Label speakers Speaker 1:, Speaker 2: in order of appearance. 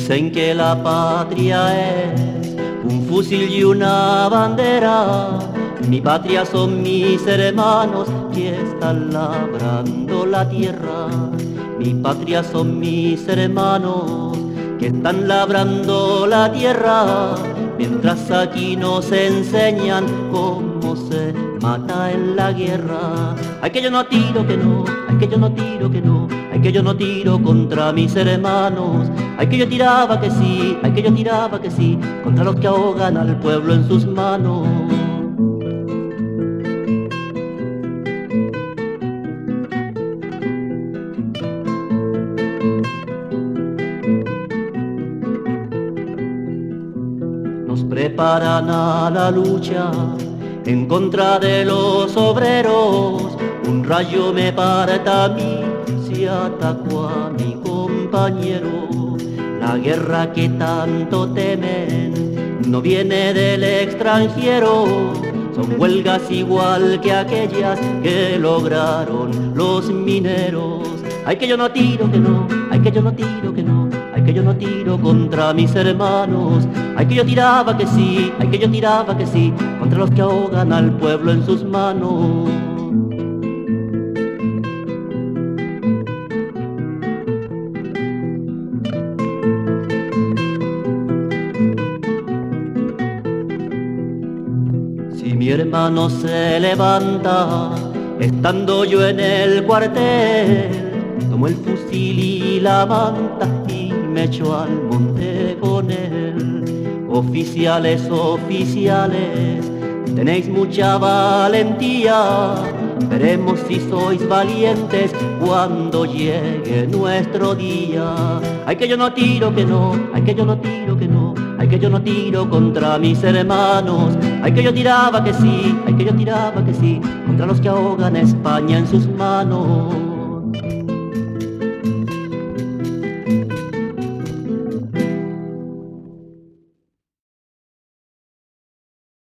Speaker 1: Dicen que la patria es un fusil y una bandera. Mi patria son mis hermanos que están labrando la tierra. Mi patria son mis hermanos que están labrando la tierra. Mientras aquí nos enseñan cómo se mata en la guerra. Ay, que yo no tiro, que no, ay, que yo no tiro, que no, ay, que yo no tiro contra mis hermanos. Ay, que yo tiraba que sí, ay, que yo tiraba que sí, contra los que ahogan al pueblo en sus manos. Nos preparan a la lucha en contra de los obreros. Un rayo me parta a mí si atacó a mi compañero. La guerra que tanto temen no viene del extranjero. Son huelgas igual que aquellas que lograron los mineros. Ay, que yo no tiro, que no, ay, que yo no tiro, que no, ay, que yo no tiro contra mis hermanos. Ay, que yo tiraba que sí, ay, que yo tiraba que sí, contra los que ahogan al pueblo en sus manos. Si mi hermano se levanta, estando yo en el cuartel, tomo el fusil y la manta y me echo al monte con él. Oficiales, oficiales, tenéis mucha valentía. Veremos si sois valientes cuando llegue nuestro día. Ay, que yo no tiro, que no, ay, que yo no tiro, que no, ay, que yo no tiro contra mis hermanos. Ay, que yo tiraba que sí, ay, que yo tiraba que sí, contra los que ahogan a España en sus manos.